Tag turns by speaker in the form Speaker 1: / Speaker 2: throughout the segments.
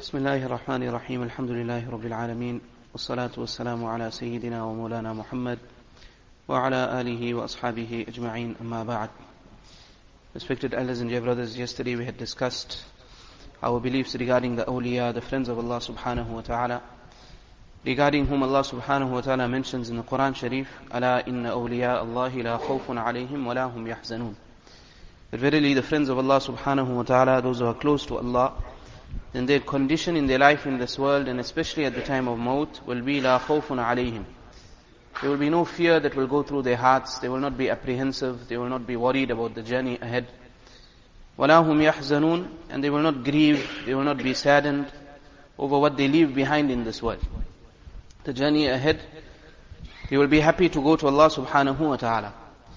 Speaker 1: بسم الله الرحمن الرحيم الحمد لله رب العالمين والصلاة والسلام على سيدنا ومولانا محمد وعلى آله وأصحابه أجمعين أما بعد. Respected elders and dear brothers, yesterday we had discussed our beliefs regarding the awliya, the friends of Allah subhanahu wa ta'ala, regarding whom Allah subhanahu wa ta'ala mentions in the Quran Sharif, أَلَا إِنَّ أَوْلِيَاءَ اللَّهِ لَا خَوْفٌ عَلَيْهِمْ وَلَا هُمْ يَحْزَنُونَ. That verily the friends of Allah subhanahu wa ta'ala, those who are close to Allah, then their condition in their life in this world, and especially at the time of maut, will be لَا خَوْفٌ عَلَيْهِمْ. There will be no fear that will go through their hearts. They will not be apprehensive. They will not be worried about the journey ahead. وَلَا هُمْ يَحْزَنُونَ. And they will not grieve. They will not be saddened over what they leave behind in this world. The journey ahead, they will be happy to go to Allah subhanahu wa ta'ala.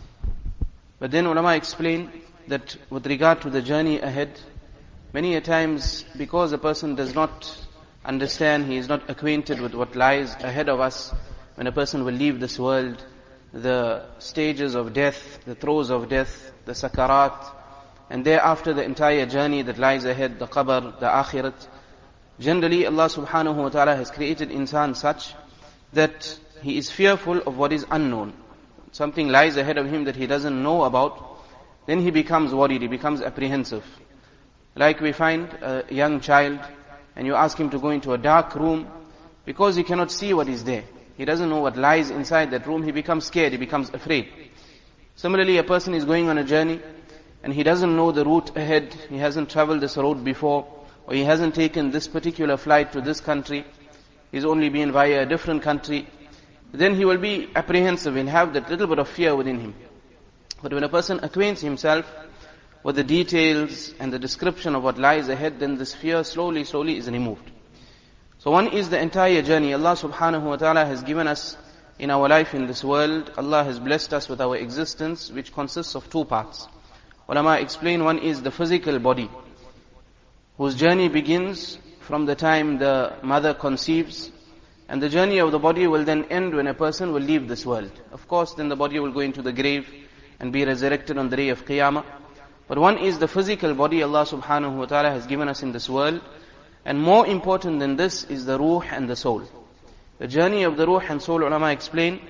Speaker 1: But then ulama explain that with regard to the journey ahead, many a times, because a person does not understand, he is not acquainted with what lies ahead of us, when a person will leave this world, the stages of death, the throes of death, the sakarat, and thereafter the entire journey that lies ahead, the qabr, the akhirat. Generally, Allah subhanahu wa ta'ala has created insan such that he is fearful of what is unknown. Something lies ahead of him that he doesn't know about, then he becomes worried, he becomes apprehensive. Like we find a young child, and you ask him to go into a dark room, because he cannot see what is there. He doesn't know what lies inside that room, he becomes scared, he becomes afraid. Similarly, a person is going on a journey, and he doesn't know the route ahead, he hasn't traveled this road before, or he hasn't taken this particular flight to this country, he's only been via a different country, then he will be apprehensive, he'll have that little bit of fear within him. But when a person acquaints himself with the details and the description of what lies ahead, then this fear slowly is removed. So one is the entire journey. Allah subhanahu wa ta'ala has given us in our life in this world, Allah has blessed us with our existence, which consists of two parts. Ulama explain, one is the physical body, whose journey begins from the time the mother conceives, and the journey of the body will then end when a person will leave this world. Of course, then the body will go into the grave and be resurrected on the day of Qiyamah. But one is the physical body Allah subhanahu wa ta'ala has given us in this world. And more important than this is the ruh and the soul. The journey of the ruh and soul, ulama explain,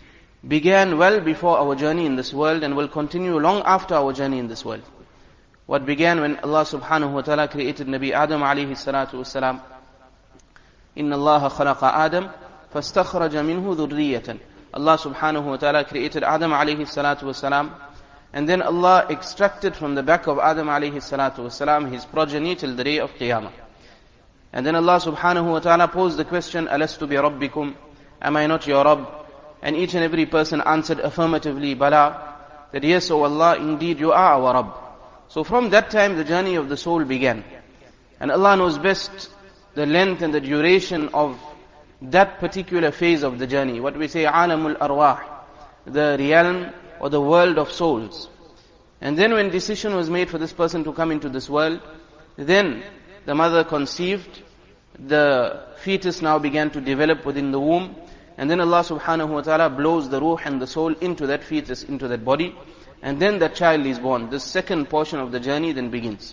Speaker 1: began well before our journey in this world and will continue long after our journey in this world. What began when Allah subhanahu wa ta'ala created Nabi Adam alayhi salatu wassalam. Inna Allah khalaqa Adam fastakhraja minhu dhurriyatan. Allah subhanahu wa ta'ala created Adam alayhi salatu wassalam, and then Allah extracted from the back of Adam alayhi salatu wassalam his progeny till the day of Qiyamah. And then Allah subhanahu wa ta'ala posed the question, Alastu bi rabbikum? Am I not your Rabb? And each and every person answered affirmatively, Bala, that yes, O Allah, indeed you are our Rabb. So from that time the journey of the soul began. And Allah knows best the length and the duration of that particular phase of the journey. What we say, Alamul Arwah, the realm or the world of souls. And then when decision was made for this person to come into this world, then the mother conceived, the fetus now began to develop within the womb, and then Allah subhanahu wa ta'ala blows the ruh and the soul into that fetus, into that body, and then that child is born. This second portion of the journey then begins.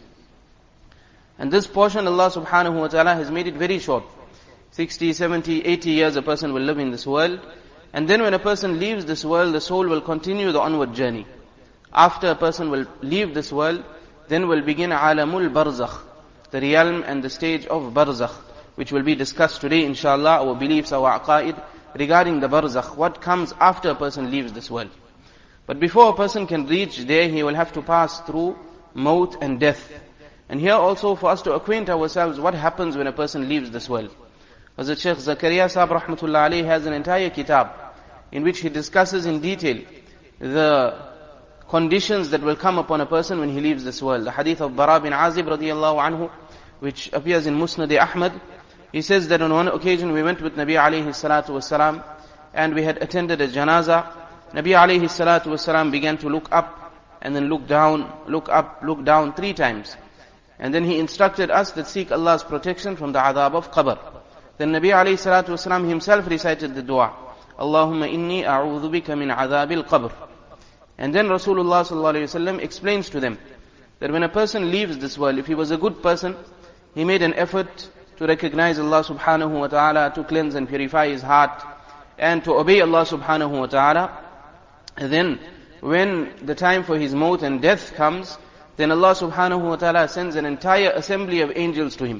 Speaker 1: And this portion Allah subhanahu wa ta'ala has made it very short. 60, 70, 80 years a person will live in this world, and then when a person leaves this world, the soul will continue the onward journey. After a person will leave this world, then will begin alamul barzakh, the realm and the stage of barzakh, which will be discussed today inshallah, our beliefs, our aqaid, regarding the barzakh, what comes after a person leaves this world. But before a person can reach there, he will have to pass through maut and death. And here also for us to acquaint ourselves what happens when a person leaves this world. Hazrat Shaykh Zakaria Sahib rahmatullah alayhi has an entire kitab in which he discusses in detail the conditions that will come upon a person when he leaves this world. The hadith of Bara bin Azib radiyallahu anhu, which appears in Musnad Ahmad, he says that on one occasion we went with Nabi alayhi salatu wasalam, and we had attended a janazah. Nabi alayhi salatu wasalam began to look up and then look down, look up, look down 3 times. And then he instructed us that seek Allah's protection from the adhab of qabr. Then Nabi alayhi salatu wasalam himself recited the dua, Allahumma inni a'udhu bika min adhabil qabr. And then Rasulullah sallallahu alayhi wasallam explains to them that when a person leaves this world, if he was a good person, he made an effort to recognize Allah subhanahu wa ta'ala, to cleanse and purify his heart, and to obey Allah subhanahu wa ta'ala. And then, when the time for his maut and death comes, then Allah subhanahu wa ta'ala sends an entire assembly of angels to him.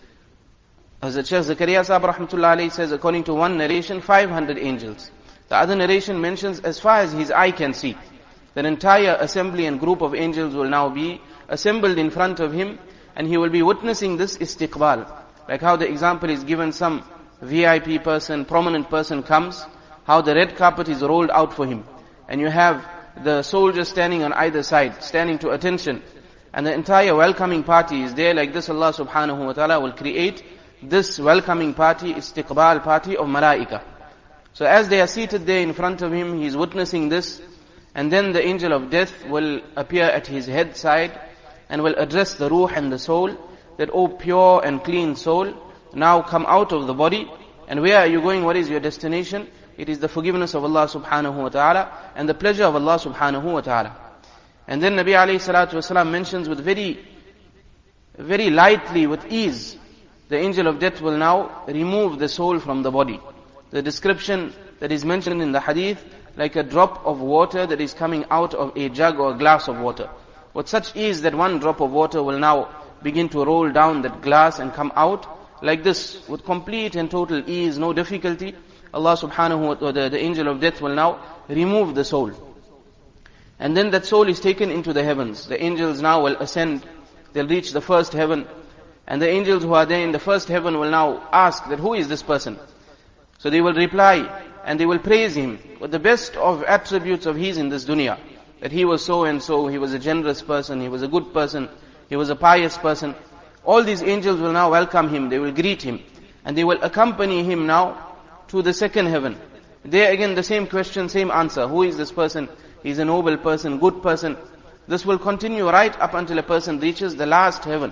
Speaker 1: As the Shaykh Zakaria Sahib rahmatullah alayhi says, according to one narration, 500 angels. The other narration mentions as far as his eye can see. That entire assembly and group of angels will now be assembled in front of him, and he will be witnessing this istiqbal. Like how the example is given, some VIP person, prominent person comes, how the red carpet is rolled out for him. And you have the soldiers standing on either side, standing to attention. And the entire welcoming party is there. Like this, Allah subhanahu wa ta'ala will create this welcoming party, istiqbal party of malaika. So as they are seated there in front of him, he is witnessing this. And then the angel of death will appear at his head side and will address the ruh and the soul, that, oh pure and clean soul, now come out of the body. And where are you going? What is your destination? It is the forgiveness of Allah subhanahu wa ta'ala and the pleasure of Allah subhanahu wa ta'ala. And then Nabi alayhi salatu wasalam mentions with very lightly, with ease, the angel of death will now remove the soul from the body. The description that is mentioned in the hadith, like a drop of water that is coming out of a jug or a glass of water. With such ease that one drop of water will now begin to roll down that glass and come out. Like this, with complete and total ease, no difficulty, Allah subhanahu wa ta'ala, the angel of death will now remove the soul. And then that soul is taken into the heavens. The angels now will ascend, they'll reach the first heaven. And the angels who are there in the first heaven will now ask that, who is this person? So they will reply, and they will praise him with the best of attributes of his in this dunya. That he was so and so, he was a generous person, he was a good person, he was a pious person. All these angels will now welcome him, they will greet him, and they will accompany him now to the second heaven. There again the same question, same answer. Who is this person? He's a noble person, good person. This will continue right up until a person reaches the last heaven.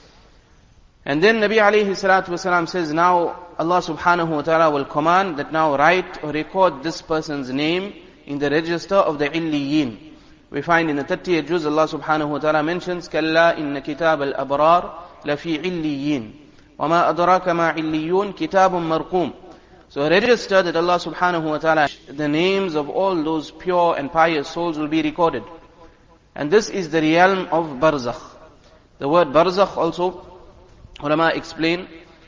Speaker 1: And then Nabi alayhi salatu wasalam says, now Allah subhanahu wa ta'ala will command that now write or record this person's name in the register of the Illiyin. We find in the 30th juz Allah subhanahu wa ta'ala mentions, كَلَّا إِنَّ كِتَابَ الْأَبْرَارِ لَفِي عِلِّيِّينَ وَمَا أَدْرَاكَ مَا عِلِّيُّونَ كِتَابٌ مَرْقُومٌ. So a register that Allah subhanahu wa ta'ala, the names of all those pure and pious souls will be recorded. And this is the realm of barzakh. The word barzakh also, ulama explain,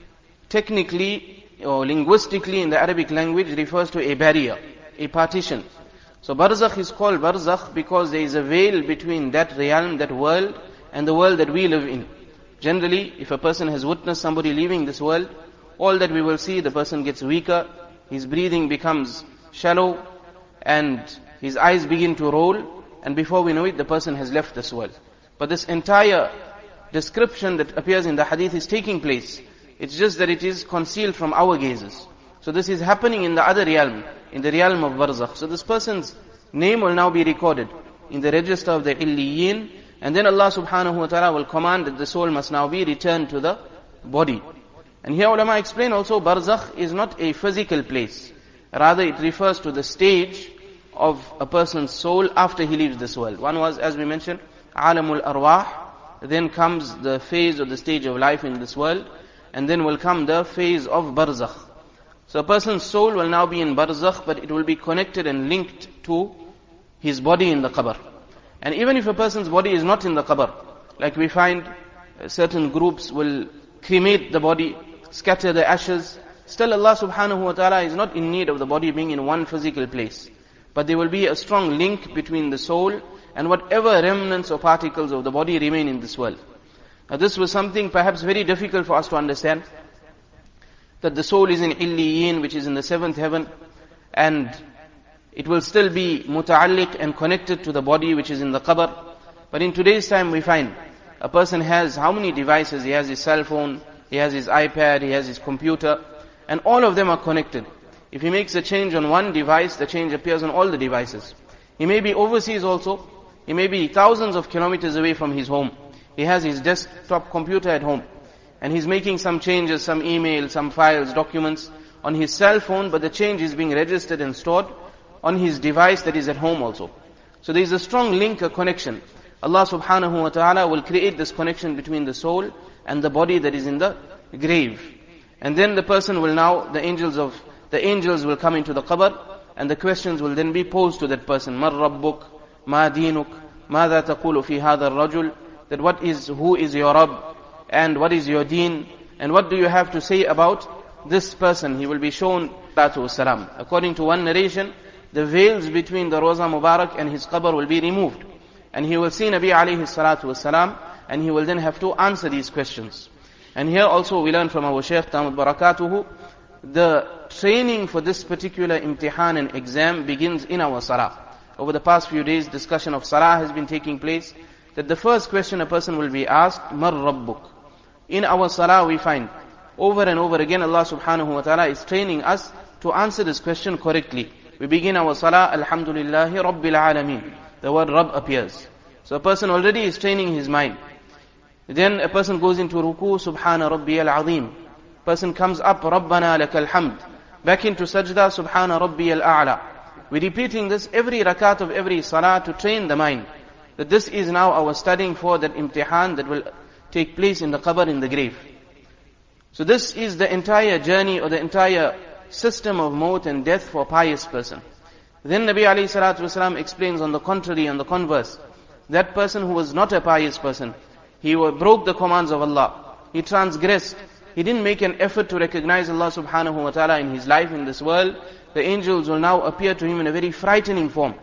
Speaker 1: technically or linguistically in the Arabic language refers to a barrier, a partition. So barzakh is called barzakh because there is a veil between that realm, that world, and the world that we live in. Generally, if a person has witnessed somebody leaving this world, all that we will see, the person gets weaker, his breathing becomes shallow, and his eyes begin to roll, and before we know it, the person has left this world. But this entire description that appears in the hadith is taking place. It's just that it is concealed from our gazes. So this is happening in the other realm, in the realm of barzakh. So this person's name will now be recorded in the register of the Illiyin, and then Allah subhanahu wa ta'ala will command that the soul must now be returned to the body. And here ulama explain also, barzakh is not a physical place. Rather it refers to the stage of a person's soul after he leaves this world. One was, as we mentioned, alamul arwah. Then comes the phase or the stage of life in this world. And then will come the phase of barzakh. So a person's soul will now be in barzakh, but it will be connected and linked to his body in the qabr. And even if a person's body is not in the qabr, like we find certain groups will cremate the body, scatter the ashes, still Allah subhanahu wa ta'ala is not in need of the body being in one physical place. But there will be a strong link between the soul and whatever remnants or particles of the body remain in this world. Now this was something perhaps very difficult for us to understand, that the soul is in Illiyin, which is in the seventh heaven, and it will still be muta'alliq and connected to the body which is in the qabr. But in today's time we find a person has how many devices? He has his cell phone, he has his iPad, he has his computer, and all of them are connected. If he makes a change on one device, the change appears on all the devices. He may be overseas also, he may be thousands of kilometers away from his home. He has his desktop computer at home, and he's making some changes, some email, some files, documents on his cell phone, but the change is being registered and stored on his device that is at home also. So there is a strong link, a connection. Allah subhanahu wa ta'ala will create this connection between the soul and the body that is in the grave. And then the person will now, the angels will come into the qabr, and the questions will then be posed to that person. Man rabbuk, ma dinuk, ماذا تقول في هذا الرجل, that who is your Rabb, and what is your deen, and what do you have to say about this person. He will be shown salatu salam. According to one narration, the veils between the Rawza Mubarak and his qabr will be removed, and he will see Nabi alayhi salatu salam, and he will then have to answer these questions. And here also we learn from our Shaykh Tamud Barakatuhu, the training for this particular imtihan and exam begins in our salah. Over the past few days, discussion of salah has been taking place, that the first question a person will be asked, Mar Rabbuk. In our salah we find, over and over again, Allah subhanahu wa ta'ala is training us to answer this question correctly. We begin our salah, Alhamdulillahi Rabbil Alameen. The word Rabb appears. So a person already is training his mind. Then a person goes into ruku, Subhana Rabbiyal Azim. Person comes up, Rabbana lakal hamd. Back into sajda, Subhana Rabbiyal A'la. We're repeating this every rakat of every salah to train the mind, that this is now our studying for that imtihan that will take place in the qabr, in the grave. So this is the entire journey or the entire system of maut and death for a pious person. Then Nabi alayhi salatu wasalam explains on the contrary, on the converse, that person who was not a pious person, he broke the commands of Allah, he transgressed, he didn't make an effort to recognize Allah subhanahu wa ta'ala in his life in this world, the angels will now appear to him in a very frightening form.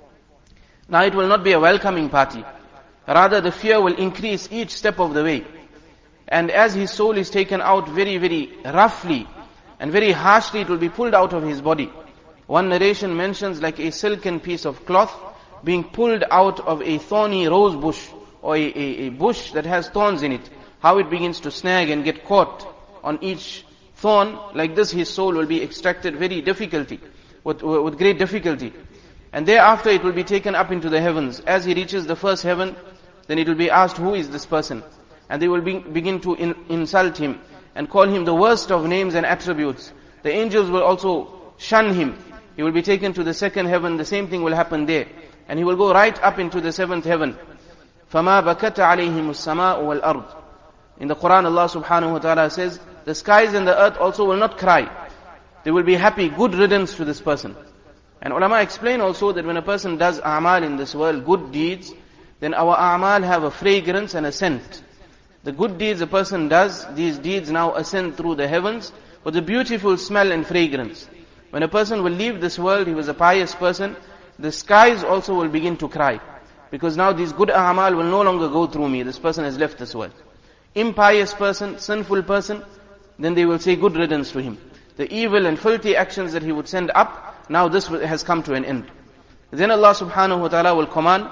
Speaker 1: Now it will not be a welcoming party. Rather the fear will increase each step of the way. And as his soul is taken out very, very roughly and very harshly, it will be pulled out of his body. One narration mentions like a silken piece of cloth being pulled out of a thorny rose bush, or a bush that has thorns in it. How it begins to snag and get caught on each thorn, like this his soul will be extracted with great difficulty. And thereafter it will be taken up into the heavens. As he reaches the first heaven, then it will be asked, who is this person? And they will begin to insult him and call him the worst of names and attributes. The angels will also shun him. He will be taken to the second heaven, the same thing will happen there. And he will go right up into the seventh heaven. فَمَا بَكَتَ عَلَيْهِمُ السَّمَاءُ وَالْأَرْضُ. In the Quran, Allah subhanahu wa ta'ala says, the skies and the earth also will not cry. They will be happy, good riddance to this person. And ulama explain also that when a person does a'mal in this world, good deeds, then our a'mal have a fragrance and a scent. The good deeds a person does, these deeds now ascend through the heavens with a beautiful smell and fragrance. When a person will leave this world, he was a pious person, the skies also will begin to cry. Because now these good a'mal will no longer go through me, this person has left this world. Impious person, sinful person, then they will say good riddance to him. The evil and filthy actions that he would send up, now this has come to an end. Then Allah subhanahu wa ta'ala will command,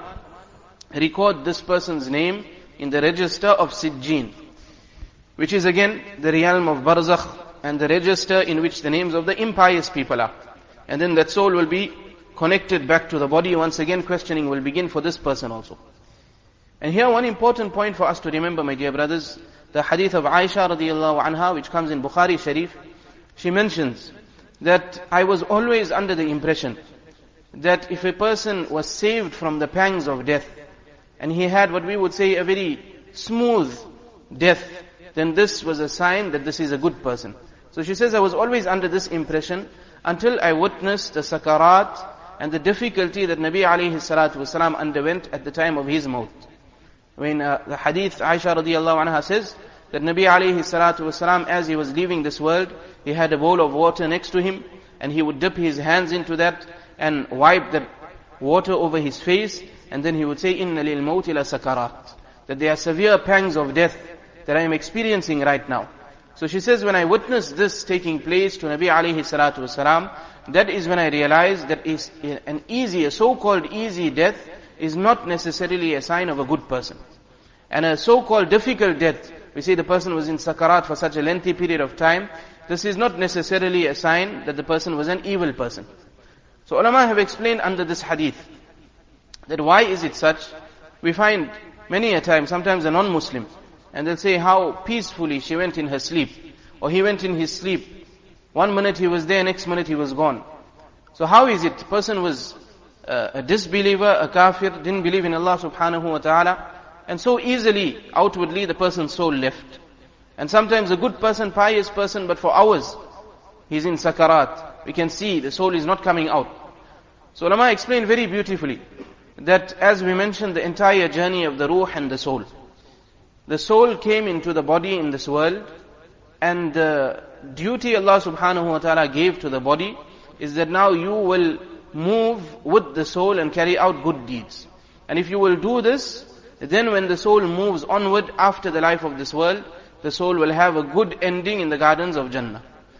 Speaker 1: record this person's name in the register of Sijjeen, which is again the realm of Barzakh, and the register in which the names of the impious people are. And then that soul will be connected back to the body. Once again questioning will begin for this person also. And here one important point for us to remember, my dear brothers, the hadith of Aisha radiyallahu anha, which comes in Bukhari Sharif. She mentions that I was always under the impression that if a person was saved from the pangs of death, and he had what we would say a very smooth death, then this was a sign that this is a good person. So she says, I was always under this impression until I witnessed the sakarat and the difficulty that Nabi alayhi salatu wasalam underwent at the time of his maut. When the hadith Aisha radiyallahu anha says that Nabi alayhi salatu wasalam, as he was leaving this world, he had a bowl of water next to him, and he would dip his hands into that and wipe that water over his face, and then he would say, Inna lil mawti la sakarat, that there are severe pangs of death that I am experiencing right now. So she says, when I witnessed this taking place to Nabi alayhi salatu wasalam, that is when I realized that a so-called easy death is not necessarily a sign of a good person. And a so-called difficult death, we say the person was in sakarat for such a lengthy period of time, this is not necessarily a sign that the person was an evil person. So ulama have explained under this hadith, that why is it such? We find many a time, sometimes a non-Muslim, and they'll say how peacefully she went in her sleep, or he went in his sleep. 1 minute he was there, next minute he was gone. So how is it? The person was a disbeliever, a kafir, didn't believe in Allah subhanahu wa ta'ala, and so easily, outwardly, the person's soul left. And sometimes a good person, pious person, but for hours, he's in sakarat. We can see the soul is not coming out. So ulama explained very beautifully that as we mentioned, the entire journey of the ruh and the soul. The soul came into the body in this world, and the duty Allah subhanahu wa ta'ala gave to the body is that now you will move with the soul and carry out good deeds. And if you will do this, then when the soul moves onward after the life of this world, the soul will have a good ending in the gardens of Jannah.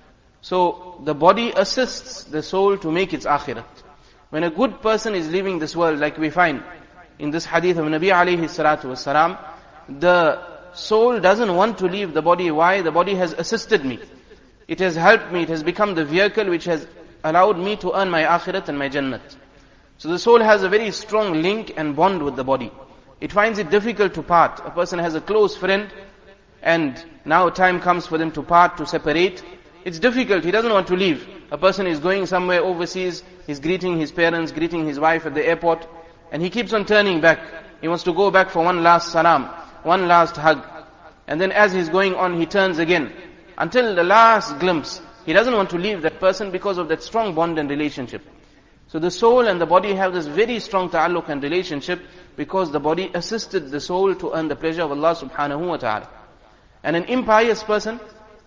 Speaker 1: So the body assists the soul to make its akhirat. When a good person is leaving this world, like we find in this hadith of Nabi alayhi salatu wasalam, the soul doesn't want to leave the body. Why? The body has assisted me. It has helped me. It has become the vehicle which has allowed me to earn my akhirat and my jannat. So the soul has a very strong link and bond with the body. It finds it difficult to part. A person has a close friend, and now time comes for them to part, to separate. It's difficult. He doesn't want to leave. A person is going somewhere overseas. He's greeting his parents, greeting his wife at the airport, and he keeps on turning back. He wants to go back for one last salam, one last hug. And then as he's going on, he turns again. Until the last glimpse, he doesn't want to leave that person because of that strong bond and relationship. So the soul and the body have this very strong ta'alluq and relationship because the body assisted the soul to earn the pleasure of Allah subhanahu wa ta'ala. And an impious person,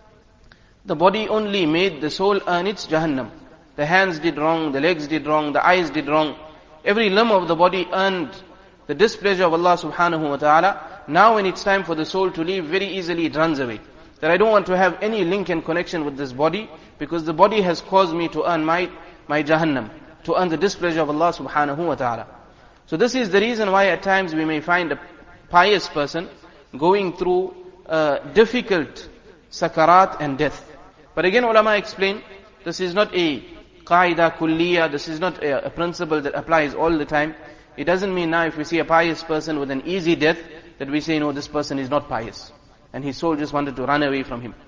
Speaker 1: the body only made the soul earn its Jahannam. The hands did wrong, the legs did wrong, the eyes did wrong. Every limb of the body earned the displeasure of Allah subhanahu wa ta'ala. Now when it's time for the soul to leave, very easily it runs away. That I don't want to have any link and connection with this body, because the body has caused me to earn my Jahannam, to earn the displeasure of Allah subhanahu wa ta'ala. So this is the reason why at times we may find a pious person going through difficult sakarat and death. But again ulama explain, this is not a qaida kulliya, this is not a principle that applies all the time. It doesn't mean now if we see a pious person with an easy death, that we say no, this person is not pious, and his soul just wanted to run away from him.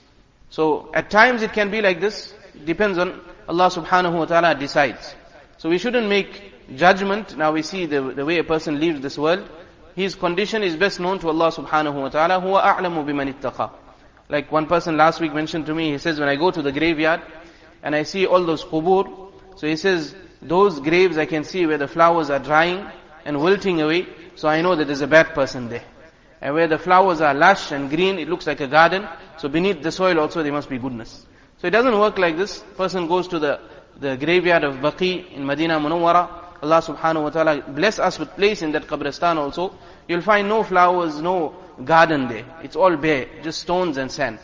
Speaker 1: So at times it can be like this. It depends on Allah subhanahu wa ta'ala decides. So we shouldn't make judgment. Now we see the way a person leaves this world, his condition is best known to Allah subhanahu wa ta'ala. Huwa a'lamu biman ittaqa. Like one person last week mentioned to me, he says, when I go to the graveyard and I see all those qubur, so he says, those graves I can see where the flowers are drying and wilting away, so I know that there's a bad person there. And where the flowers are lush and green, it looks like a garden, so beneath the soil also there must be goodness. So it doesn't work like this. Person goes to the graveyard of Baqi in Medina Munawwara. Allah subhanahu wa ta'ala bless us with place in that qabristan also. You'll find no flowers, no garden there. It's all bare, just stones and sand.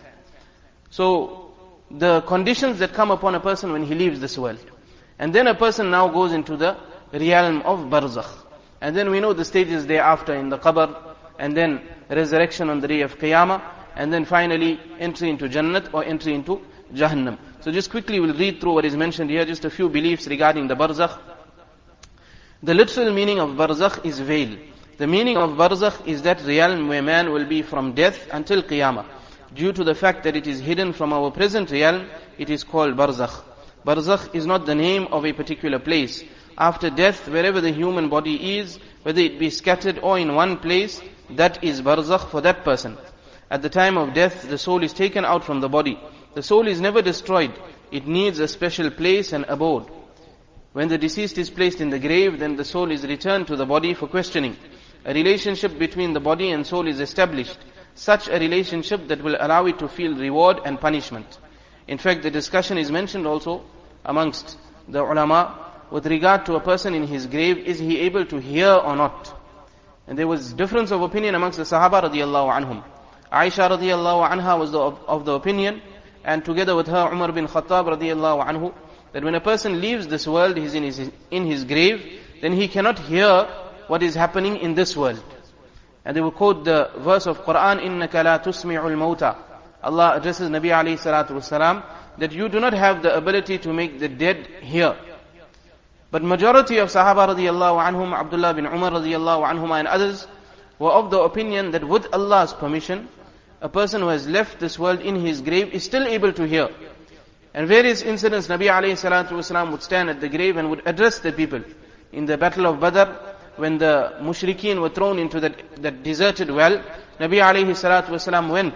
Speaker 1: So the conditions that come upon a person when he leaves this world. And then a person now goes into the realm of barzakh. And then we know the stages thereafter in the qabr, and then resurrection on the day of Qiyamah, and then finally entry into Jannat or entry into Jahannam. So just quickly we'll read through what is mentioned here, just a few beliefs regarding the barzakh. The literal meaning of barzakh is veil. The meaning of barzakh is that realm where man will be from death until Qiyamah. Due to the fact that it is hidden from our present realm, it is called barzakh. Barzakh is not the name of a particular place. After death, wherever the human body is, whether it be scattered or in one place, that is barzakh for that person. At the time of death, the soul is taken out from the body. The soul is never destroyed. It needs a special place and abode. When the deceased is placed in the grave, then the soul is returned to the body for questioning. A relationship between the body and soul is established. Such a relationship that will allow it to feel reward and punishment. In fact, the discussion is mentioned also amongst the ulama with regard to a person in his grave, is he able to hear or not? And there was difference of opinion amongst the Sahaba radiyallahu anhum. Aisha radiyallahu anha was of the opinion, and together with her Umar bin Khattab radiyallahu anhu, that when a person leaves this world, he's in his grave, then he cannot hear what is happening in this world. And they will quote the verse of Quran, إِنَّكَ لَا تُسْمِعُ الْمَوْتَى. Allah addresses Nabi alayhi salatu wasalam, that you do not have the ability to make the dead hear. But majority of Sahaba radiyallahu anhum, Abdullah bin Umar radiyallahu anhuma and others, were of the opinion that with Allah's permission, a person who has left this world in his grave is still able to hear. And various incidents, Nabi alayhi salatu wasalam would stand at the grave and would address the people. In the battle of Badr, when the mushrikeen were thrown into that deserted well, Nabi alayhi salatu wasalam went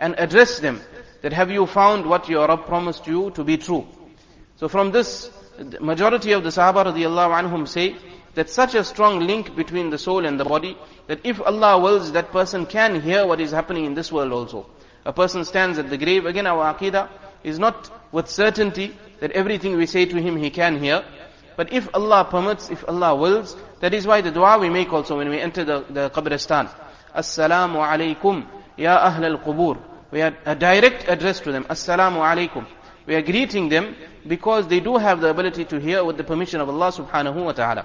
Speaker 1: and address them that have you found what your Rabb promised you to be true. So from this, the majority of the Sahaba radiallahu anhum say that such a strong link between the soul and the body, that if Allah wills, that person can hear what is happening in this world also. A person stands at the grave, again our aqidah is not with certainty that everything we say to him he can hear. But if Allah permits, if Allah wills, that is why the dua we make also when we enter the qabristan. Assalamu alaikum ya ahl al-qubur. We are a direct address to them. Assalamu alaikum. We are greeting them because they do have the ability to hear with the permission of Allah subhanahu wa ta'ala.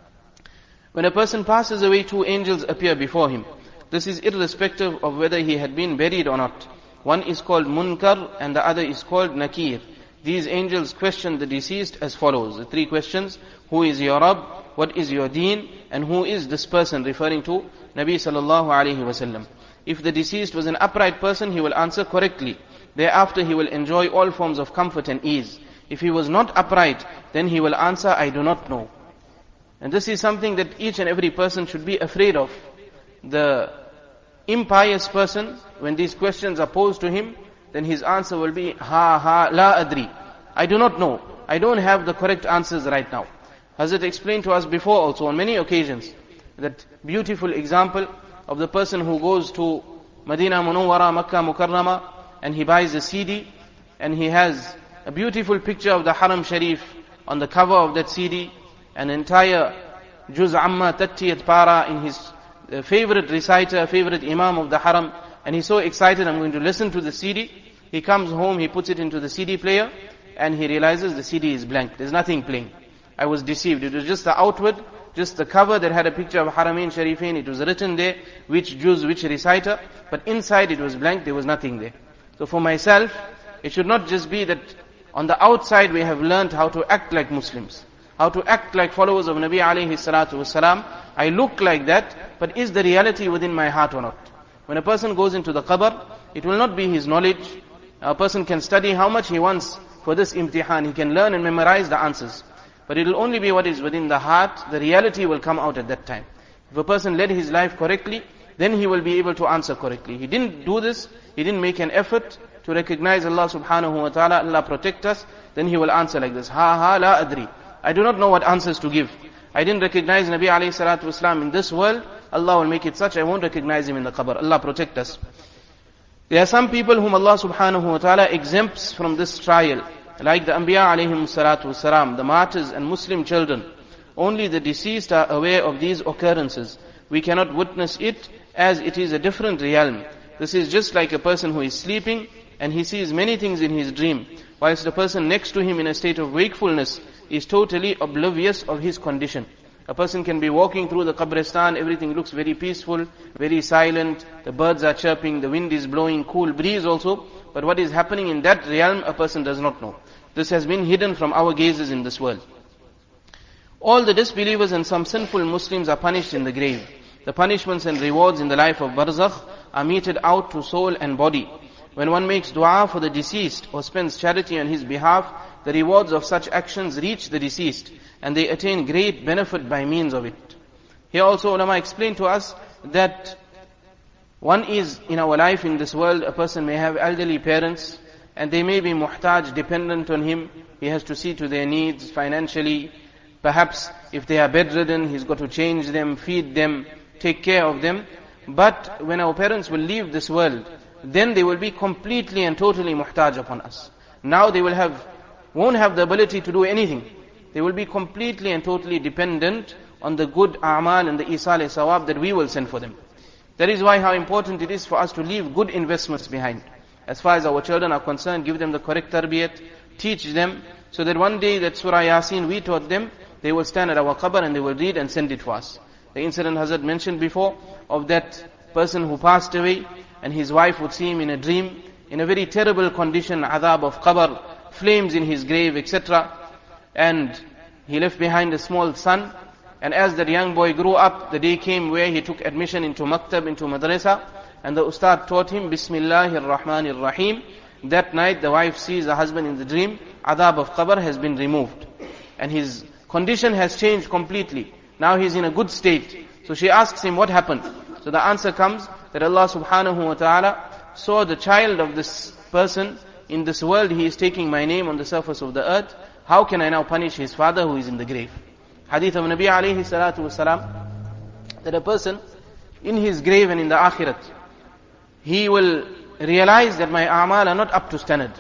Speaker 1: When a person passes away, 2 angels appear before him. This is irrespective of whether he had been buried or not. One is called Munkar and the other is called Nakir. These angels question the deceased as follows. The 3 questions: who is your Rabb? What is your deen? And who is this person? Referring to Nabi sallallahu alayhi wasallam. If the deceased was an upright person, he will answer correctly. Thereafter he will enjoy all forms of comfort and ease. If he was not upright, then he will answer, I do not know. And this is something that each and every person should be afraid of. The impious person, when these questions are posed to him, then his answer will be, la adri. I do not know. I don't have the correct answers right now. Hazrat explained to us before also on many occasions, that beautiful example of the person who goes to Madina Munawwara, Makkah Mukarrama, and he buys a CD, and he has a beautiful picture of the Haram Sharif on the cover of that CD, an entire Juz Amma Tattiyat Para in his favorite reciter, favorite Imam of the Haram, and he's so excited, I'm going to listen to the CD. He comes home, he puts it into the CD player, and he realizes the CD is blank. There's nothing playing. I was deceived. It was just the outward, just the cover that had a picture of Haramain Sharifain. It was written there, which juz, which reciter, but inside it was blank, there was nothing there. So for myself, it should not just be that on the outside we have learned how to act like Muslims, how to act like followers of Nabi alayhi salatu wasalam. I look like that, but is the reality within my heart or not? When a person goes into the qabr, it will not be his knowledge. A person can study how much he wants for this imtihan. He can learn and memorize the answers. But it will only be what is within the heart. The reality will come out at that time. If a person led his life correctly, then he will be able to answer correctly. He didn't do this, he didn't make an effort to recognize Allah subhanahu wa ta'ala, Allah protect us, then he will answer like this, la adri. I do not know what answers to give. I didn't recognize Nabi alayhi salatu wasalam in this world, Allah will make it such, I won't recognize him in the qabr. Allah protect us. There are some people whom Allah subhanahu wa ta'ala exempts from this trial, like the Anbiya alayhim salatu wasalam, the martyrs and Muslim children. Only the deceased are aware of these occurrences. We cannot witness it as it is a different realm. This is just like a person who is sleeping and he sees many things in his dream, whilst the person next to him in a state of wakefulness is totally oblivious of his condition. A person can be walking through the qabristan, everything looks very peaceful, very silent, the birds are chirping, the wind is blowing, cool breeze also, but what is happening in that realm, a person does not know. This has been hidden from our gazes in this world. All the disbelievers and some sinful Muslims are punished in the grave. The punishments and rewards in the life of barzakh are meted out to soul and body. When one makes dua for the deceased or spends charity on his behalf, the rewards of such actions reach the deceased and they attain great benefit by means of it. Here also ulama explained to us that one is in our life in this world, a person may have elderly parents and they may be muhtaj, dependent on him. He has to see to their needs financially. Perhaps if they are bedridden, he's got to change them, feed them, take care of them. But when our parents will leave this world, then they will be completely and totally muhtaj upon us. Now they won't have the ability to do anything. They will be completely and totally dependent on the good a'mal and the isal sawab that we will send for them. That is why how important it is for us to leave good investments behind. As far as our children are concerned, give them the correct tarbiyat, teach them, so that one day that Surah Yasin we taught them, they will stand at our qabr and they will read and send it for us. The incident Hazrat mentioned before of that person who passed away and his wife would see him in a dream, in a very terrible condition, adhab of qabr, flames in his grave, etc. And he left behind a small son. And as that young boy grew up, the day came where he took admission into maktab, into madrasa, and the ustad taught him, Bismillahir Rahmanir Rahim. That night the wife sees the husband in the dream, adhab of qabr has been removed. And his condition has changed completely. Now he's in a good state. So she asks him, what happened? So the answer comes that Allah subhanahu wa ta'ala saw the child of this person in this world, he is taking my name on the surface of the earth, how can I now punish his father who is in the grave? Hadith of Nabi alayhi salatu wasalam, that a person in his grave and in the akhirat, he will realize that my a'mal are not up to standard.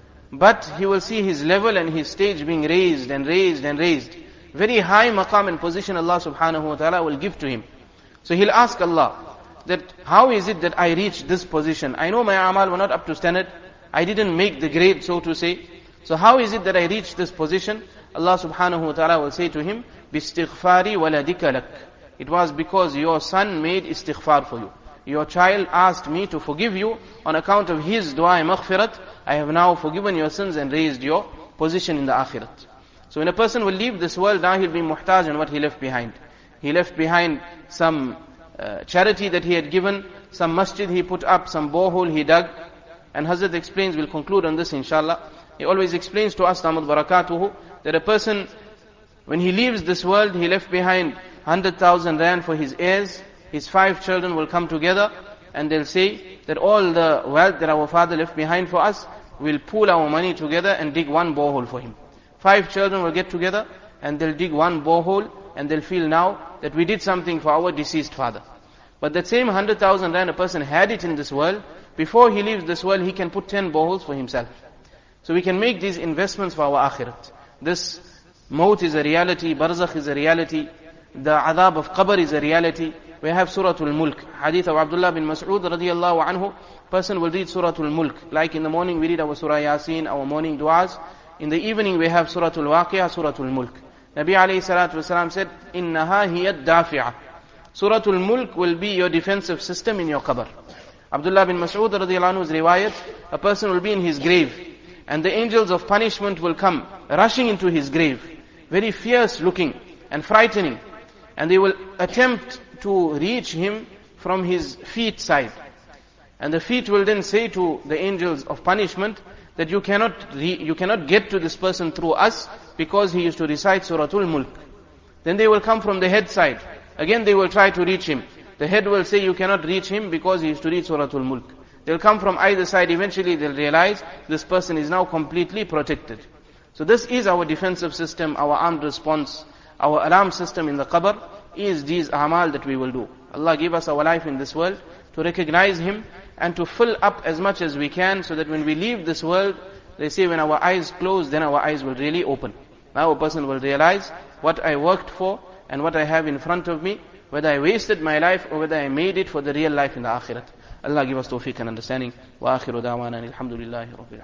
Speaker 1: But he will see his level and his stage being raised and raised and raised. Very high maqam and position Allah subhanahu wa ta'ala will give to him. So he'll ask Allah that how is it that I reached this position? I know my a'mal were not up to standard. I didn't make the grade, so to say. So how is it that I reached this position? Allah subhanahu wa ta'ala will say to him, بِاسْتِغْفَارِ وَلَدِكَ لَكَ. It was because your son made istighfar for you. Your child asked me to forgive you on account of his dua maghfirat. I have now forgiven your sins and raised your position in the akhirat. So when a person will leave this world, now he'll be muhtaj on what he left behind. He left behind some charity that he had given, some masjid he put up, some borehole he dug. And Hazrat explains, we'll conclude on this inshallah. He always explains to us, Tamad Barakatuhu, that a person, when he leaves this world, he left behind 100,000 rand for his heirs. His 5 children will come together and they'll say that all the wealth that our father left behind for us, we'll pool our money together and dig one borehole for him. 5 children will get together and they'll dig one borehole and they'll feel now that we did something for our deceased father. But that same 100,000 rand, a person had it in this world, before he leaves this world, he can put 10 boreholes for himself. So we can make these investments for our akhirat. This maut is a reality, barzakh is a reality, the adhab of qabr is a reality. We have Surah Al-Mulk. Hadith of Abdullah bin Mas'ud radiyallahu anhu. Person will read Surah Al-Mulk. Like in the morning we read our Surah Yasin, our morning du'as. In the evening we have Surah Al-Waqi'ah, Surah Al-Mulk. Nabi alayhi salatu wasalam said, إِنَّهَا هِيَ الدَّافِعَةِ. Surah Al-Mulk will be your defensive system in your qabr. Abdullah bin Mas'ud radiyallahu anhu's riwayat, a person will be in his grave and the angels of punishment will come rushing into his grave, very fierce looking and frightening, and they will attempt to reach him from his feet side. And the feet will then say to the angels of punishment that you cannot get to this person through us because he used to recite Surah Al-Mulk. Then they will come from the head side. Again they will try to reach him. The head will say you cannot reach him because he used to read Surah Al-Mulk. They'll come from either side. Eventually they'll realize this person is now completely protected. So this is our defensive system, our armed response, our alarm system in the qabr is these a'mal that we will do. Allah give us our life in this world to recognize Him and to fill up as much as we can so that when we leave this world, they say when our eyes close, then our eyes will really open. Now a person will realize what I worked for and what I have in front of me, whether I wasted my life or whether I made it for the real life in the akhirat. Allah give us tawfiq and understanding. Wa akhiru da'wana alhamdulillahi rabbil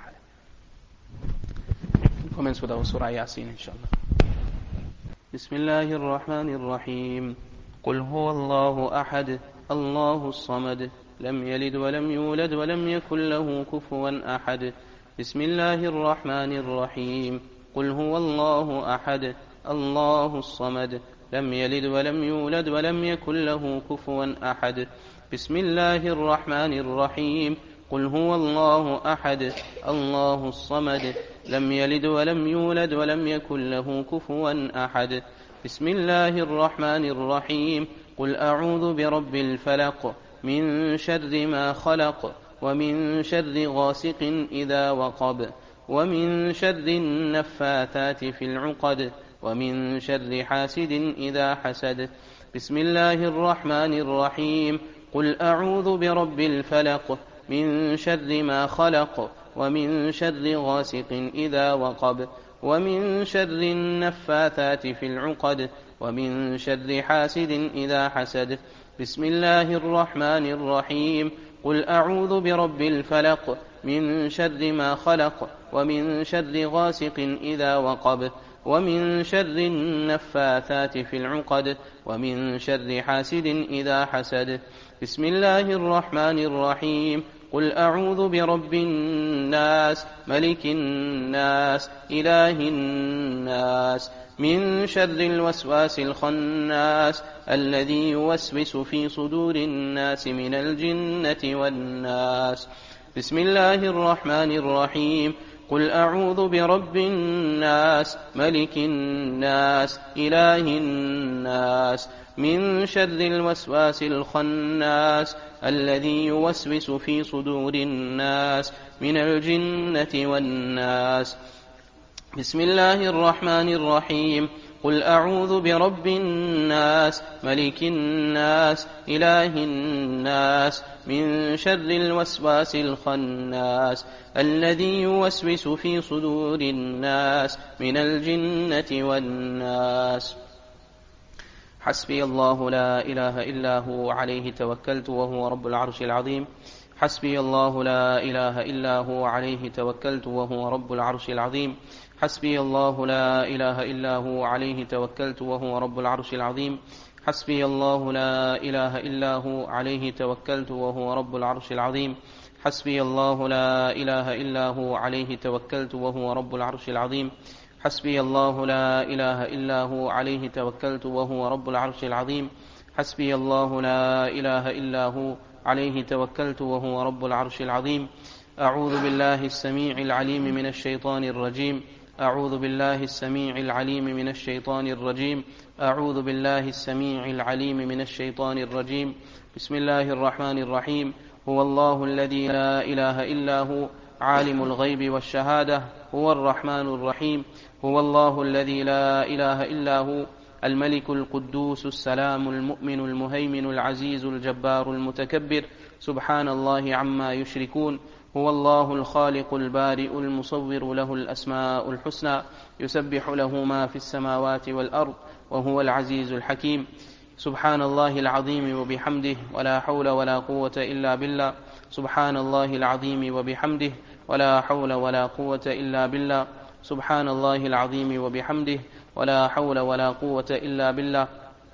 Speaker 1: alamin. Commence with our Surah Yasin inshallah. Bismillahir Rahmanir Rahim. Qul huwa Allahu ahad, Allahus samad, lam yalid wa lam yulad wa lam yakul lahu kufuwan ahad. Bismillahir Rahmanir Rahim. Qul huwa Allahu ahad, Allahus samad, lam yalid wa lam yulad wa lam yakul lahu kufuwan ahad. Bismillahir Rahmanir Rahim. قل هو الله أحد الله الصمد لم يلد ولم يولد ولم يكن له كفوا أحد. بسم الله الرحمن الرحيم. قل أعوذ برب الفلق من شر ما خلق ومن شر غاسق إذا وقب ومن شر النفاثات في العقد ومن شر حاسد إذا حسد. بسم الله الرحمن الرحيم. قل أعوذ برب الفلق من شر ما خلق ومن شر غاسق إذا وقب ومن شر النفاثات في العقد ومن شر حاسد إذا حسد. بسم الله الرحمن الرحيم. قل أعوذ برب الفلق من شر ما خلق ومن شر غاسق إذا وقب ومن شر النفاثات في العقد ومن شر حاسد إذا حسد. بسم الله الرحمن الرحيم. قل أعوذ برب الناس ملك الناس إله الناس من شر الوسواس الخناس الذي يوسوس في صدور الناس من الجنة والناس. بسم الله الرحمن الرحيم. قل أعوذ برب الناس ملك الناس إله الناس من شر الوسواس الخناس الذي يوسوس في صدور الناس من الجنة والناس. بسم الله الرحمن الرحيم. قل أعوذ برب الناس ملك الناس إله الناس من شر الوسواس الخناس الذي يوسوس في صدور الناس من الجنة والناس. حسبي الله لا إله إلا هو عليه توكلت وهو رب العرش العظيم. حسبي الله لا إله إلا هو عليه توكلت وهو رب العرش العظيم. حسبي الله لا إله إلا هو عليه توكلت وهو رب العرش العظيم. حسبي الله لا إله إلا هو عليه توكلت وهو رب العرش العظيم. حسبي الله لا إله إلا هو عليه توكلت وهو رب العرش العظيم. حسبي الله لا إله إلا هو عليه توكلت وهو رب العرش العظيم. حسبي الله لا إله إلا هو عليه توكلت وهو رب العرش العظيم. أعوذ بالله السميع العليم من الشيطان الرجيم. أعوذ بالله السميع العليم من الشيطان الرجيم. أعوذ بالله السميع العليم من الشيطان الرجيم. بسم الله الرحمن الرحيم. هو الله الذي لا إله إلا هو عالم الغيب والشهادة هو الرحمن الرحيم. هو الله الذي لا إله إلا هو الملك القدوس السلام المؤمن المهيمن العزيز الجبار المتكبر سبحان الله عما يشركون. هو الله الخالق البارئ المصور له الأسماء الحسنى يسبح له ما في السماوات والأرض وهو العزيز الحكيم. سبحان الله العظيم وبحمده ولا حول ولا قوة إلا بالله. سبحان الله العظيم وبحمده ولا حول ولا قوة إلا بالله. سبحان الله العظيم وبحمده ولا حول ولا قوة إلا بالله.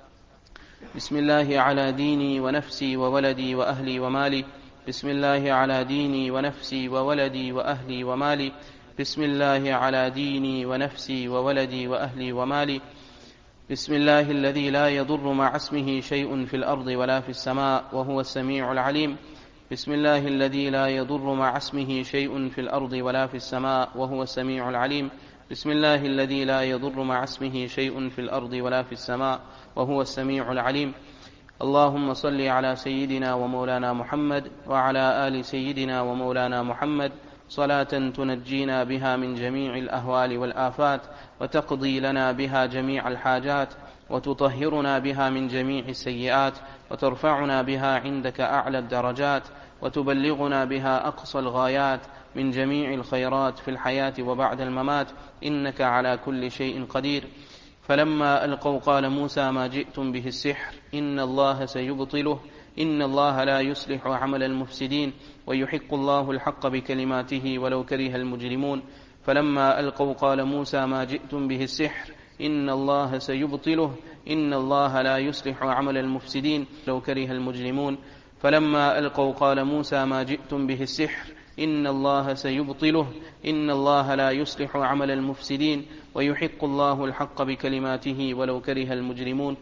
Speaker 1: بسم الله على ديني ونفسي وولدي وأهلي ومالي. بسم الله على ديني ونفسي وولدي وأهلي ومالي. بسم الله على ديني ونفسي وولدي وأهلي ومالي. بسم الله الذي لا يضر مع اسمه شيء في الأرض ولا في السماء وهو السميع العليم. بسم الله الذي لا يضر مع اسمه شيء في الأرض ولا في السماء وهو السميع العليم. بسم الله الذي لا يضر مع اسمه شيء في الأرض ولا في السماء وهو السميع العليم. اللهم صل على سيدنا ومولانا محمد وعلى آل سيدنا ومولانا محمد صلاة تنجينا بها من جميع الأهوال والآفات وتقضي لنا بها جميع الحاجات وتطهرنا بها من جميع السيئات وترفعنا بها عندك أعلى الدرجات وتبلغنا بها أقصى الغايات من جميع الخيرات في الحياة وبعد الممات إنك على كل شيء قدير. فلما ألقوا قال موسى ما جئتم به السحر إن الله سيبطله إن الله لا يصلح عمل المفسدين ويحق الله الحق بكلماته ولو كره المجرمون. فلما ألقوا قال موسى ما جئتم به السحر إن الله سيبطله إن الله لا يصلح عمل المفسدين لو كره المجرمون. فلما ألقوا قال موسى ما جئتم به السحر إن الله سيبطله إن الله لا يصلح عمل المفسدين ويحق الله الحق بكلماته ولو كره المجرمون.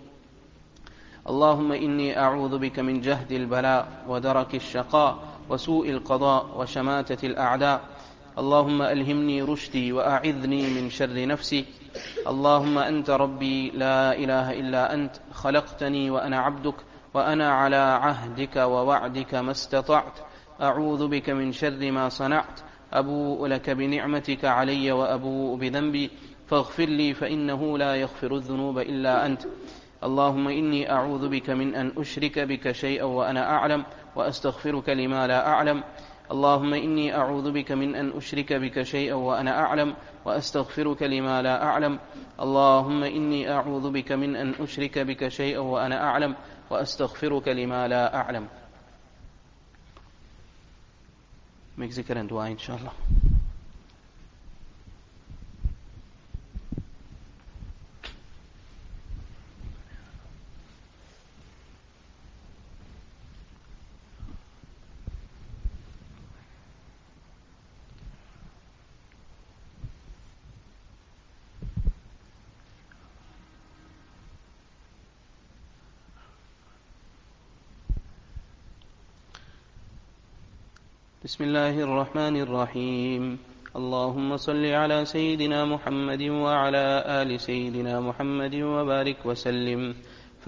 Speaker 1: اللهم إني أعوذ بك من جهد البلاء ودرك الشقاء وسوء القضاء وشماتة الأعداء. اللهم ألهمني رشدي وأعذني من شر نفسي. اللهم أنت ربي لا إله إلا أنت خلقتني وأنا عبدك وأنا على عهدك ووعدك ما استطعت. أعوذ بك من شر ما صنعت. أبوء لك بنعمتك علي وأبوء بذنبي فاغفر لي فإنه لا يغفر الذنوب إلا أنت. اللهم إني أعوذ بك من أن أشرك بك شيئا وأنا أعلم وأستغفرك لما لا أعلم. اللهم إني أعوذ بك من أن أشرك بك شيئا وأنا أعلم وأستغفرك لما لا أعلم. اللهم إني أعوذ بك من أن أشرك بك شيئا وأنا أعلم وأستغفرك لما لا أعلم. Make zikr and dua inshallah. بسم الله الرحمن الرحيم. اللهم صل على سيدنا محمد وعلى آل سيدنا محمد وبارك وسلم.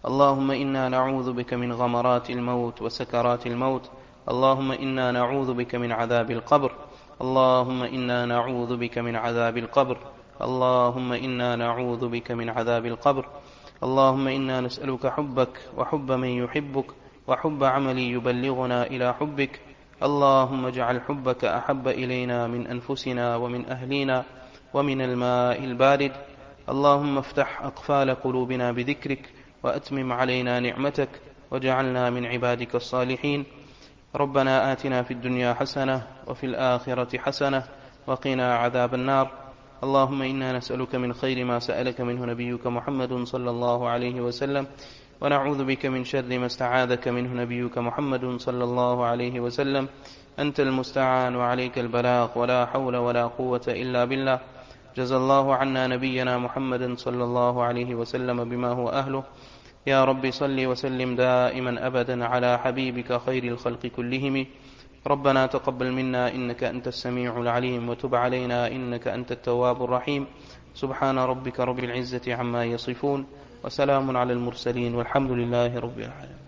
Speaker 1: اللهم إنا نعوذ بك من غمرات الموت وسكرات الموت. اللهم إنا نعوذ بك من عذاب القبر. اللهم إنا نعوذ بك من عذاب القبر. اللهم إنا نعوذ بك من عذاب القبر. اللهم إنا نسألك حبك وحب من يحبك وحب عمل يبلغنا إلى حبك. اللهم اجعل حبك أحب إلينا من أنفسنا ومن أهلنا ومن الماء البارد. اللهم افتح أقفال قلوبنا بذكرك وأتمم علينا نعمتك واجعلنا من عبادك الصالحين. ربنا آتنا في الدنيا حسنة وفي الآخرة حسنة وقنا عذاب النار. اللهم إنا نسألك من خير ما سألك منه نبيك محمد صلى الله عليه وسلم، ونعوذ بك من شر ما استعاذك منه نبيك محمد صلى الله عليه وسلم. أنت المستعان وعليك البلاغ، ولا حول ولا قوة إلا بالله. جزى الله عنا نبينا محمد صلى الله عليه وسلم بما هو أهله. يا رب صل وسلم دائما أبدا على حبيبك خير الخلق كلهم. ربنا تقبل منا إنك أنت السميع العليم، وتب علينا إنك أنت التواب الرحيم. سبحان ربك رب العزة عما يصفون، وسلام على المرسلين، والحمد لله رب العالمين.